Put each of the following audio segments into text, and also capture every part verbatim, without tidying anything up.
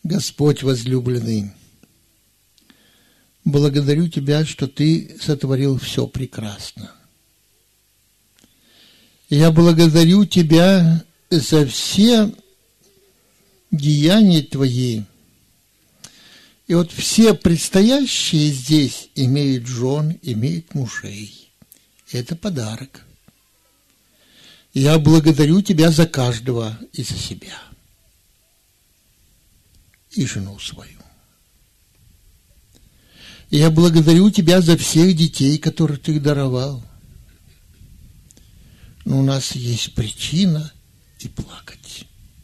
Господь возлюбленный, благодарю Тебя, что Ты сотворил все прекрасно. Я благодарю Тебя за все деяния Твои. И вот все предстоящие здесь имеют жен, имеют мужей. Это подарок. Я благодарю Тебя за каждого и за себя. И жену свою. Я благодарю Тебя за всех детей, которых Ты даровал. Но у нас есть причина и плакать.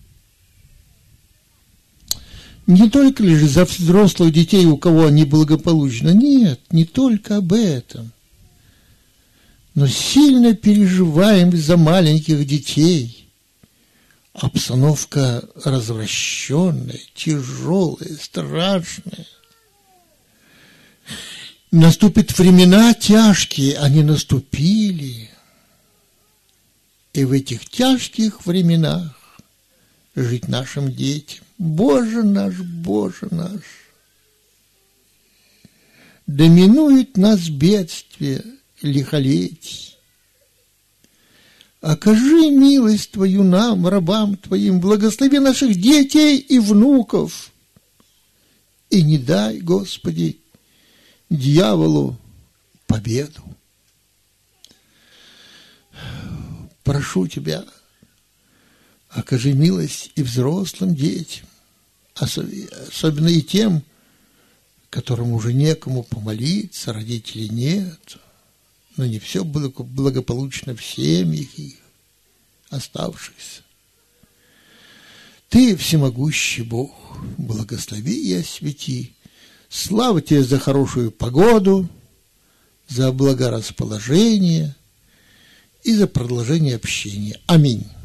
Не только лишь за взрослых детей, у кого они благополучно. Нет, не только об этом. Но сильно переживаем за маленьких детей. Обстановка развращенная, тяжелая, страшная. Наступят времена тяжкие, они наступили. И в этих тяжких временах жить нашим детям. Боже наш, Боже наш, доминует нас бедствие, лихолетий. Окажи милость Твою нам, рабам Твоим, благослови наших детей и внуков. И не дай, Господи, дьяволу победу. Прошу Тебя, окажи милость и взрослым детям, особенно и тем, которым уже некому помолиться, родителей нет, но не все благополучно в семьях их, оставшихся. Ты, всемогущий Бог, благослови и освети. Слава Тебе за хорошую погоду, за благорасположение и за продолжение общения. Аминь.